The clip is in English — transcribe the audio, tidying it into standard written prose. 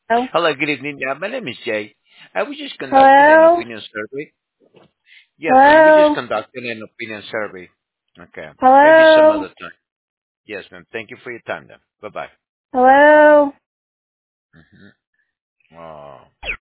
Hello? Hello, good evening. My name is Jay. I was just conducting an Hello? opinion survey. Yes, ma'am. We're just Hello? conducting an opinion survey. Okay. Maybe some Hello? other time. Yes, ma'am. Thank you for your time, then. Bye-bye. Hello? Mm-hmm. Oh.